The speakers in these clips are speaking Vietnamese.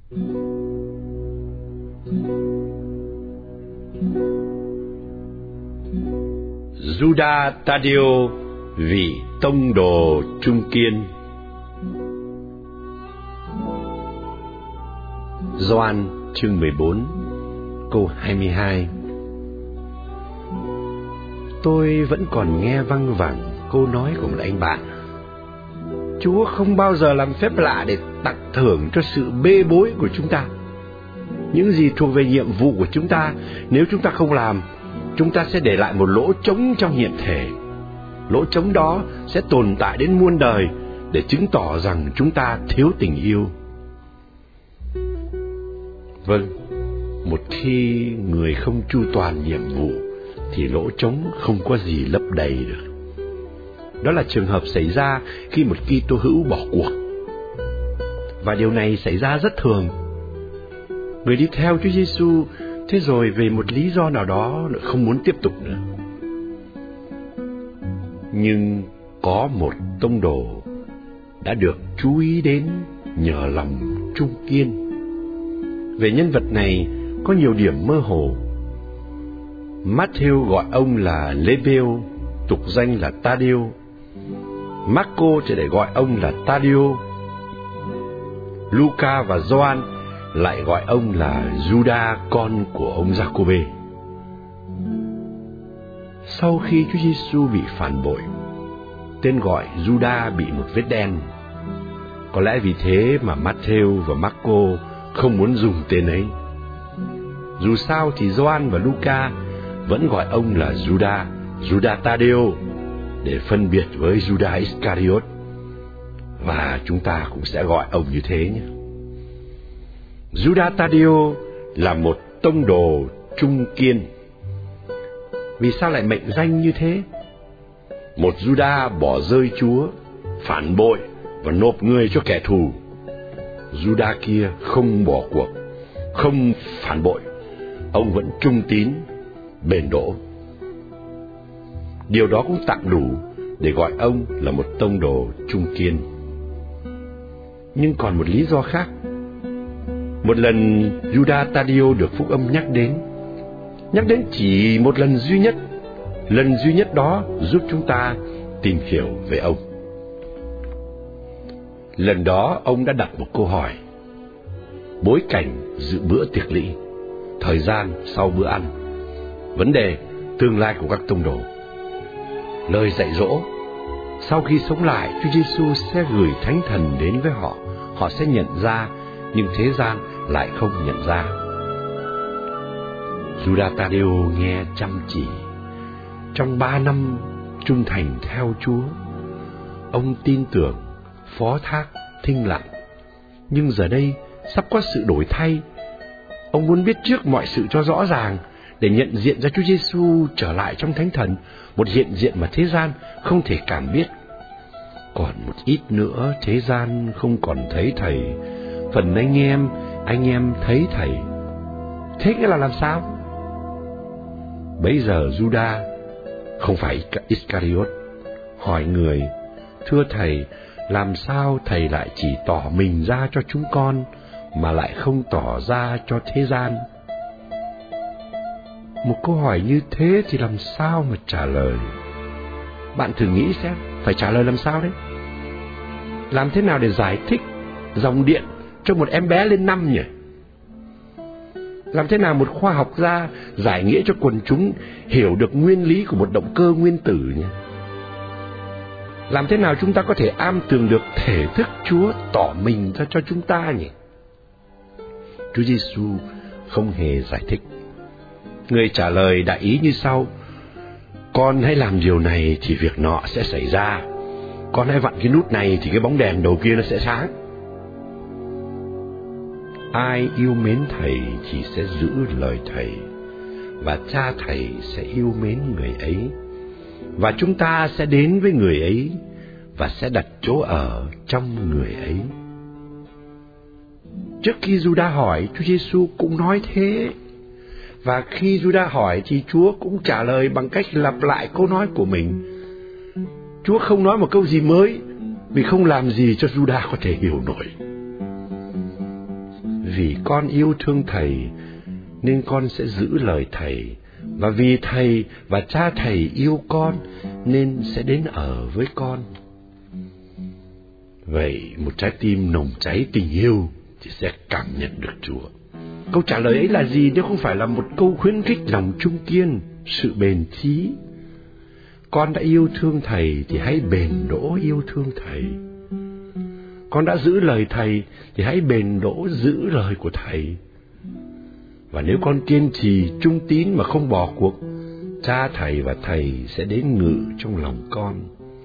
Judas Thaddeo, vị tông đồ trung kiên. Gioan chương 14 câu 22. Tôi vẫn còn nghe văng vẳng câu nói của một anh bạn: Chúa không bao giờ làm phép lạ để tặng thưởng cho sự bê bối của chúng ta. Những gì thuộc về nhiệm vụ của chúng ta, nếu chúng ta không làm, chúng ta sẽ để lại một lỗ trống trong hiện thể. Lỗ trống đó sẽ tồn tại đến muôn đời để chứng tỏ rằng chúng ta thiếu tình yêu. Vâng, một khi người không chu toàn nhiệm vụ thì lỗ trống không có gì lấp đầy được. Đó là trường hợp xảy ra khi một Kitô hữu bỏ cuộc. Và điều này xảy ra rất thường. Người đi theo Chúa Giêsu thế rồi về một lý do nào đó không muốn tiếp tục nữa. Nhưng có một tông đồ đã được chú ý đến nhờ lòng trung kiên. Về nhân vật này có nhiều điểm mơ hồ. Matthew gọi ông là Lébêu, tục danh là Thaddeo. Marco thì để gọi ông là Thaddeo. Luca và Gioan lại gọi ông là Judas, con của ông Giacôbê. Sau khi Chúa Giêsu bị phản bội, tên gọi Judas bị một vết đen. Có lẽ vì thế mà Matthew và Marco không muốn dùng tên ấy. Dù sao thì Gioan và Luca vẫn gọi ông là Judas Thaddeo, để phân biệt với Judas Iscariot. Và chúng ta cũng sẽ gọi ông như thế nhé. Judas Thaddeo là một tông đồ trung kiên. Vì sao lại mệnh danh như thế? Một Judas bỏ rơi Chúa, phản bội và nộp người cho kẻ thù. Judas kia không bỏ cuộc, không phản bội, ông vẫn trung tín, bền đỗ. Điều đó cũng tạm đủ để gọi ông là một tông đồ trung kiên. Nhưng còn một lý do khác. Một lần Judas Thaddeo được phúc âm nhắc đến chỉ một lần duy nhất. Lần duy nhất đó giúp chúng ta tìm hiểu về ông. Lần đó ông đã đặt một câu hỏi: bối cảnh dự bữa tiệc lỵ, thời gian sau bữa ăn, vấn đề tương lai của các tông đồ, lời dạy dỗ: sau khi sống lại, Chúa Giêsu sẽ gửi Thánh Thần đến với họ, họ sẽ nhận ra, nhưng thế gian lại không nhận ra. Judas Thaddeo nghe chăm chỉ. Trong 3 năm trung thành theo Chúa, ông tin tưởng, phó thác, thinh lặng. Nhưng giờ đây sắp có sự đổi thay. Ông muốn biết trước mọi sự cho rõ ràng, để nhận diện ra Chúa Giêsu trở lại trong Thánh Thần, một hiện diện mà thế gian không thể cảm biết. Còn một ít nữa thế gian không còn thấy Thầy, phần anh em thấy Thầy. Thế nghĩa là làm sao? Bấy giờ Judas, không phải Iscariot, hỏi người: thưa Thầy, làm sao Thầy lại chỉ tỏ mình ra cho chúng con mà lại không tỏ ra cho thế gian? Một câu hỏi như thế thì làm sao mà trả lời? Bạn thử nghĩ xem, phải trả lời làm sao đấy? Làm thế nào để giải thích dòng điện cho một em bé lên 5 nhỉ? Làm thế nào một khoa học gia giải nghĩa cho quần chúng hiểu được nguyên lý của một động cơ nguyên tử nhỉ? Làm thế nào chúng ta có thể am tường được thể thức Chúa tỏ mình ra cho chúng ta nhỉ? Chúa Giêsu không hề giải thích. Người trả lời đại ý như sau: con hãy làm điều này thì việc nọ sẽ xảy ra. Con hãy vặn cái nút này thì cái bóng đèn đầu kia nó sẽ sáng. Ai yêu mến Thầy thì sẽ giữ lời Thầy, và Cha Thầy sẽ yêu mến người ấy, và chúng ta sẽ đến với người ấy và sẽ đặt chỗ ở trong người ấy. Trước khi Judas hỏi, Chúa Giêsu cũng nói thế. Và khi Judas hỏi thì Chúa cũng trả lời bằng cách lặp lại câu nói của mình. Chúa không nói một câu gì mới, vì không làm gì cho Judas có thể hiểu nổi. vì con yêu thương Thầy, nên con sẽ giữ lời Thầy, và vì Thầy và Cha Thầy yêu con, nên sẽ đến ở với con. Vậy một trái tim nồng cháy tình yêu thì sẽ cảm nhận được Chúa. Câu trả lời ấy là gì nếu không phải là một câu khuyến khích lòng trung kiên, sự bền chí? Con đã yêu thương Thầy thì hãy bền đỗ yêu thương Thầy. Con đã giữ lời Thầy thì hãy bền đỗ giữ lời của Thầy. Và nếu con kiên trì trung tín mà không bỏ cuộc, Cha Thầy và Thầy sẽ đến ngự trong lòng con.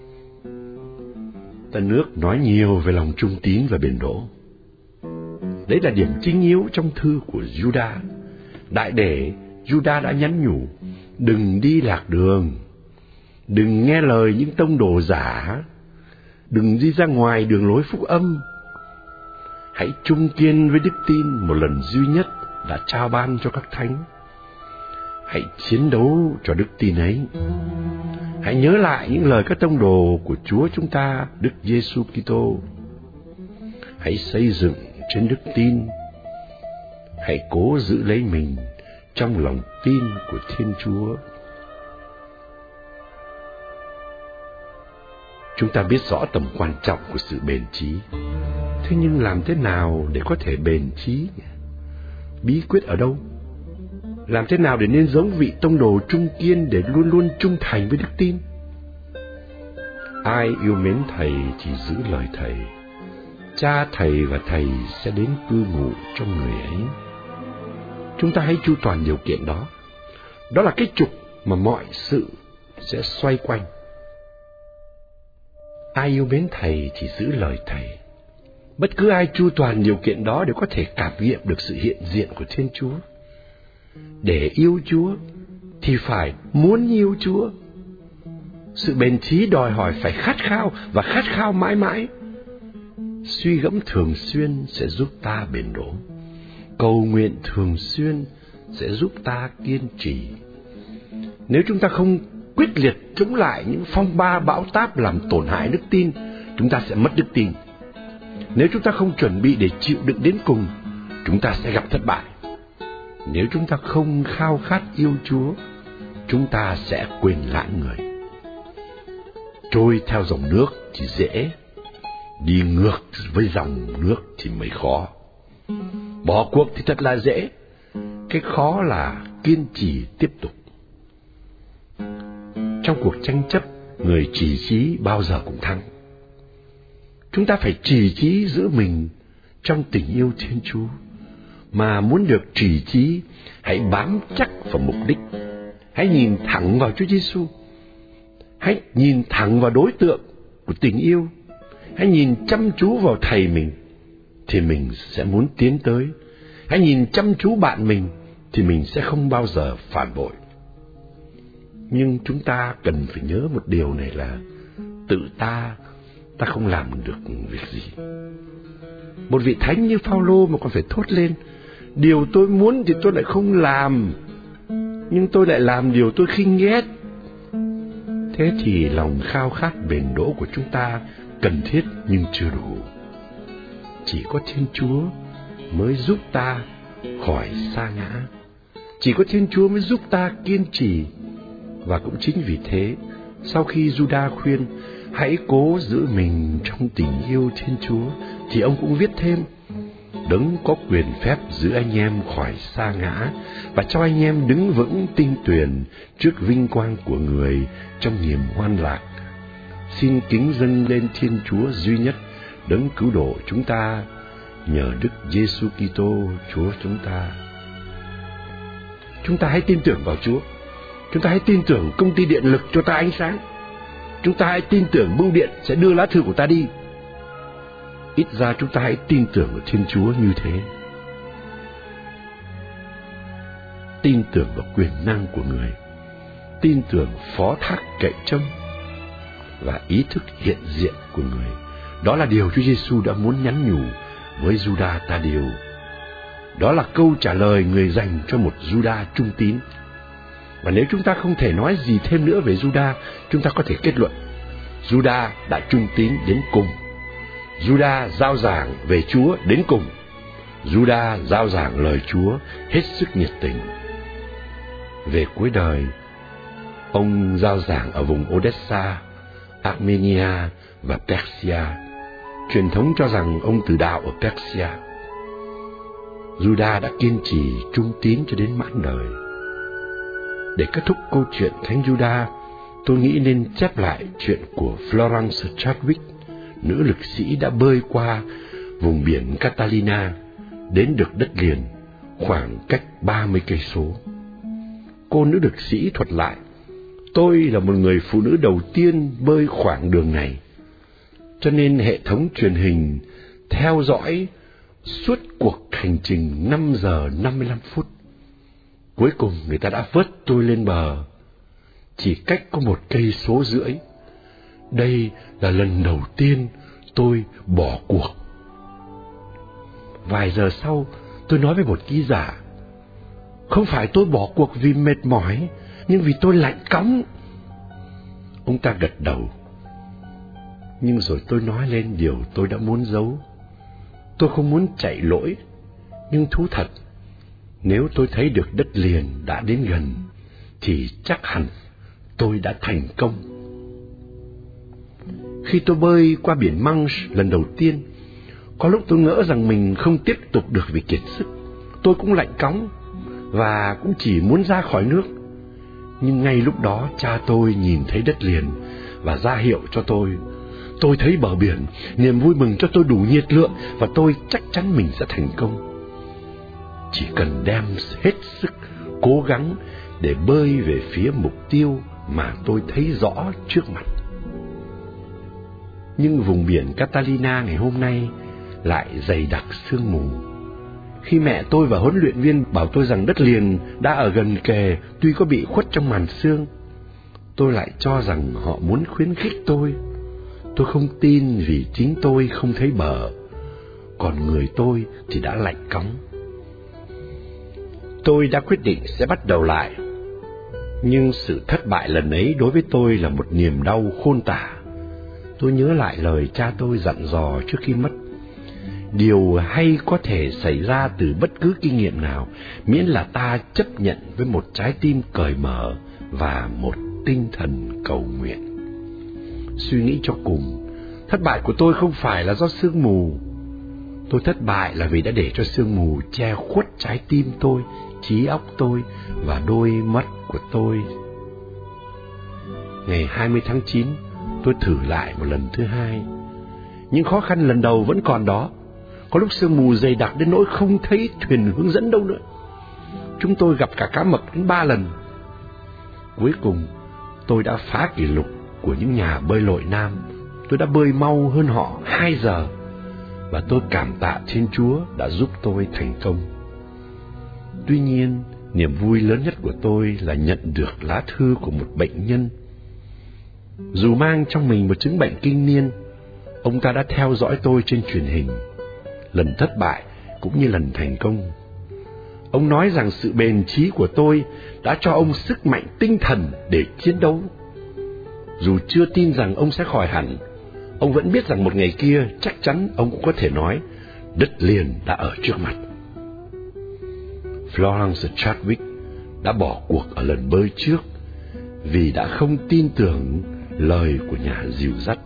Tân Ước nói nhiều về lòng trung tín và bền đỗ. Đấy là điểm chính yếu trong thư của Juda. Đại để Juda đã nhắn nhủ: đừng đi lạc đường, đừng nghe lời những tông đồ giả, đừng đi ra ngoài đường lối phúc âm. Hãy trung kiên với đức tin một lần duy nhất đã trao ban cho các thánh. Hãy chiến đấu cho đức tin ấy. Hãy nhớ lại những lời các tông đồ của Chúa chúng ta, Đức Giêsu Kitô. Hãy xây dựng trên đức tin. Hãy cố giữ lấy mình trong lòng tin của Thiên Chúa. Chúng ta biết rõ tầm quan trọng của sự bền chí. Thế nhưng làm thế nào để có thể bền chí? Bí quyết ở đâu? Làm thế nào để nên giống vị tông đồ trung kiên để luôn luôn trung thành với đức tin? Ai yêu mến Thầy chỉ giữ lời Thầy. Cha Thầy và Thầy sẽ đến cư ngụ trong người ấy. Chúng ta hãy chu toàn điều kiện đó. Đó là cái trục mà mọi sự sẽ xoay quanh. Ai yêu mến Thầy chỉ giữ lời Thầy. Bất cứ ai chu toàn điều kiện đó đều có thể cảm nghiệm được sự hiện diện của Thiên Chúa. Để yêu Chúa thì phải muốn yêu Chúa. Sự bền chí đòi hỏi phải khát khao và khát khao mãi mãi. Suy gẫm thường xuyên sẽ giúp ta bền đỗ. Cầu nguyện thường xuyên sẽ giúp ta kiên trì. Nếu chúng ta không quyết liệt chống lại những phong ba bão táp làm tổn hại đức tin, chúng ta sẽ mất đức tin. Nếu chúng ta không chuẩn bị để chịu đựng đến cùng, chúng ta sẽ gặp thất bại. Nếu chúng ta không khao khát yêu Chúa, chúng ta sẽ quên lãng người. Trôi theo dòng nước thì dễ, đi ngược với dòng nước thì mới khó. Bỏ cuộc thì thật là dễ, cái khó là kiên trì tiếp tục. Trong cuộc tranh chấp, người trì chí bao giờ cũng thắng. Chúng ta phải trì chí giữ mình trong tình yêu Thiên Chúa. Mà muốn được trì chí, hãy bám chắc vào mục đích. Hãy nhìn thẳng vào Chúa Giêsu. Hãy nhìn thẳng vào đối tượng của tình yêu. Hãy nhìn chăm chú vào Thầy mình, thì mình sẽ muốn tiến tới. Hãy nhìn chăm chú bạn mình, thì mình sẽ không bao giờ phản bội. Nhưng chúng ta cần phải nhớ một điều này là tự ta không làm được việc gì. Một vị thánh như Phao-lô mà còn phải thốt lên: điều tôi muốn thì tôi lại không làm, nhưng tôi lại làm điều tôi khinh ghét. Thế thì lòng khao khát bền đỗ của chúng ta cần thiết nhưng chưa đủ. Chỉ có Thiên Chúa mới giúp ta khỏi sa ngã. Chỉ có Thiên Chúa mới giúp ta kiên trì. Và cũng chính vì thế, sau khi Juda khuyên hãy cố giữ mình trong tình yêu Thiên Chúa, thì ông cũng viết thêm: Đấng có quyền phép giữ anh em khỏi sa ngã và cho anh em đứng vững tinh tuyền trước vinh quang của người trong niềm hoan lạc. Xin kính dâng lên Thiên Chúa duy nhất, Đấng cứu độ chúng ta, nhờ Đức Giêsu Kitô Chúa chúng ta. Chúng ta hãy tin tưởng vào Chúa. Chúng ta hãy tin tưởng công ty điện lực cho ta ánh sáng. Chúng ta hãy tin tưởng bưu điện sẽ đưa lá thư của ta đi. Ít ra chúng ta hãy tin tưởng vào Thiên Chúa như thế. Tin tưởng vào quyền năng của người, tin tưởng phó thác cậy trông và ý thức hiện diện của người. Đó là điều Chúa Giêsu đã muốn nhắn nhủ với Juda Tadêu. Đó là câu trả lời người dành cho một Juda trung tín. Và nếu chúng ta không thể nói gì thêm nữa về Juda, chúng ta có thể kết luận Juda đã trung tín đến cùng. Juda giao giảng về Chúa đến cùng. Judas rao giảng lời Chúa hết sức nhiệt tình. Về cuối đời, ông rao giảng ở vùng Odessa, Armenia và Persia. Truyền thống cho rằng ông từ đạo ở Persia. Judas đã kiên trì trung tín cho đến mãn đời. Để kết thúc câu chuyện Thánh Judas, tôi nghĩ nên chép lại chuyện của Florence Chadwick, nữ lực sĩ đã bơi qua vùng biển Catalina đến được đất liền khoảng cách 30 cây số. Cô nữ lực sĩ thuật lại: tôi là một người phụ nữ đầu tiên bơi khoảng đường này, cho nên hệ thống truyền hình theo dõi suốt cuộc hành trình 5 giờ 55 phút. Cuối cùng người ta đã vớt tôi lên bờ, chỉ cách có 1,5 cây số. Đây là lần đầu tiên tôi bỏ cuộc. Vài giờ sau, tôi nói với một ký giả: không phải tôi bỏ cuộc vì mệt mỏi, nhưng vì tôi lạnh cóng. Ông ta gật đầu. Nhưng rồi tôi nói lên điều tôi đã muốn giấu. Tôi không muốn chạy lỗi, nhưng thú thật, nếu tôi thấy được đất liền đã đến gần, thì chắc hẳn tôi đã thành công. Khi tôi bơi qua biển Manche lần đầu tiên, có lúc tôi ngỡ rằng mình không tiếp tục được vì kiệt sức. Tôi cũng lạnh cóng và cũng chỉ muốn ra khỏi nước. Nhưng ngay lúc đó cha tôi nhìn thấy đất liền và ra hiệu cho tôi. Tôi thấy bờ biển, niềm vui mừng cho tôi đủ nhiệt lượng và tôi chắc chắn mình sẽ thành công. Chỉ cần đem hết sức cố gắng để bơi về phía mục tiêu mà tôi thấy rõ trước mặt. Nhưng vùng biển Catalina ngày hôm nay lại dày đặc sương mù. Khi mẹ tôi và huấn luyện viên bảo tôi rằng đất liền đã ở gần kề tuy có bị khuất trong màn sương, tôi lại cho rằng họ muốn khuyến khích tôi. Tôi không tin vì chính tôi không thấy bờ, còn người tôi thì đã lạnh cóng. Tôi đã quyết định sẽ bắt đầu lại, nhưng sự thất bại lần ấy đối với tôi là một niềm đau khôn tả. Tôi nhớ lại lời cha tôi dặn dò trước khi mất: điều hay có thể xảy ra từ bất cứ kinh nghiệm nào, miễn là ta chấp nhận với một trái tim cởi mở và một tinh thần cầu nguyện. Suy nghĩ cho cùng, thất bại của tôi không phải là do sương mù. Tôi thất bại là vì đã để cho sương mù che khuất trái tim tôi, trí óc tôi và đôi mắt của tôi. Ngày 20 tháng 9, tôi thử lại một lần thứ hai. Nhưng khó khăn lần đầu vẫn còn đó. Có lúc sương mù dày đặc đến nỗi không thấy thuyền hướng dẫn đâu nữa. Chúng tôi gặp cả cá mập đến 3 lần. Cuối cùng, tôi đã phá kỷ lục của những nhà bơi lội nam. Tôi đã bơi mau hơn họ 2 giờ. Và tôi cảm tạ Thiên Chúa đã giúp tôi thành công. Tuy nhiên, niềm vui lớn nhất của tôi là nhận được lá thư của một bệnh nhân. Dù mang trong mình một chứng bệnh kinh niên, ông ta đã theo dõi tôi trên truyền hình, lần thất bại cũng như lần thành công. Ông nói rằng sự bền chí của tôi đã cho ông sức mạnh tinh thần để chiến đấu. Dù chưa tin rằng ông sẽ khỏi hẳn, ông vẫn biết rằng một ngày kia chắc chắn ông cũng có thể nói đất liền đã ở trước mặt. Florence Chadwick đã bỏ cuộc ở lần bơi trước vì đã không tin tưởng lời của nhà dìu dắt.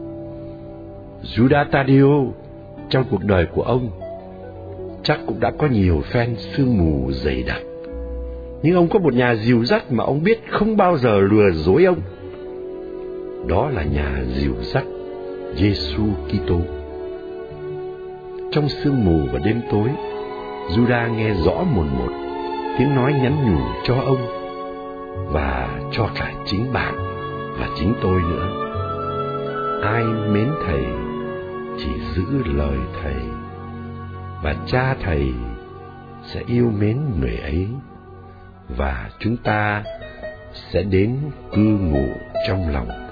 Judas Thaddeo trong cuộc đời của ông chắc cũng đã có nhiều fan sương mù dày đặc, nhưng ông có một nhà dìu dắt mà ông biết không bao giờ lừa dối ông. Đó là nhà dìu dắt Giêsu Kitô. Trong sương mù và đêm tối, Judas nghe rõ mồn một tiếng nói nhắn nhủ cho ông và cho cả chính bạn và chính tôi nữa. Ai mến Thầy chỉ giữ lời Thầy, và Cha Thầy sẽ yêu mến người ấy, và chúng ta sẽ đến cư ngụ trong lòng